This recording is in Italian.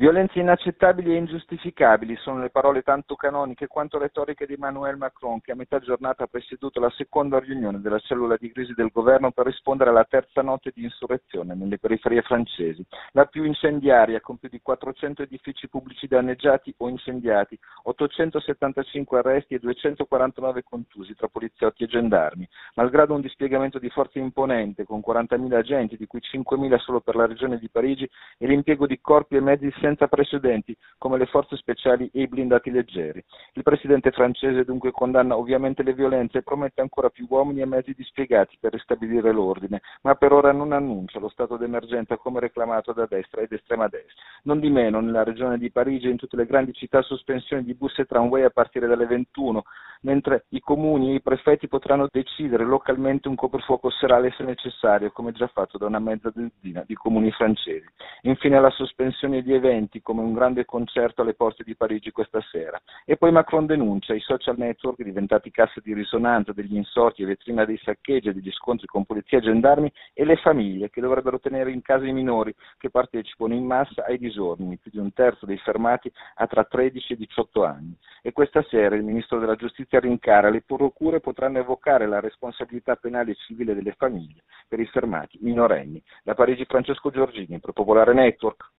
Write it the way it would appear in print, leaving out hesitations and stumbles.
Violenze inaccettabili e ingiustificabili sono le parole tanto canoniche quanto retoriche di Emmanuel Macron, che a metà giornata ha presieduto la seconda riunione della cellula di crisi del governo per rispondere alla terza notte di insurrezione nelle periferie francesi, la più incendiaria, con più di 400 edifici pubblici danneggiati o incendiati, 875 arresti e 249 contusi tra poliziotti e gendarmi, malgrado un dispiegamento di forze imponente con 40.000 agenti, di cui 5.000 solo per la regione di Parigi, e l'impiego di corpi e mezzi senza precedenti, come le forze speciali e i blindati leggeri. Il presidente francese dunque condanna ovviamente le violenze e promette ancora più uomini e mezzi dispiegati per ristabilire l'ordine, ma per ora non annuncia lo stato d'emergenza come reclamato da destra ed estrema destra. Non di meno, nella regione di Parigi e in tutte le grandi città sospensioni di bus e tramway a partire dalle 21, mentre i comuni e i prefetti potranno decidere localmente un coprifuoco serale se necessario, come già fatto da una mezza dozzina di comuni francesi. Infine la sospensione di eventi come un grande concerto alle porte di Parigi questa sera. E poi Macron denuncia i social network diventati cassa di risonanza degli insorti e vetrina dei saccheggi e degli scontri con polizia e gendarmi, e le famiglie che dovrebbero tenere in casa i minori che partecipano in massa ai disordini. Più di un terzo dei fermati ha tra 13 e 18 anni. E questa sera il ministro della giustizia rincara: le procure potranno evocare la responsabilità penale e civile delle famiglie per i fermati minorenni. Da Parigi Francesco Giorgini per Popolare Network.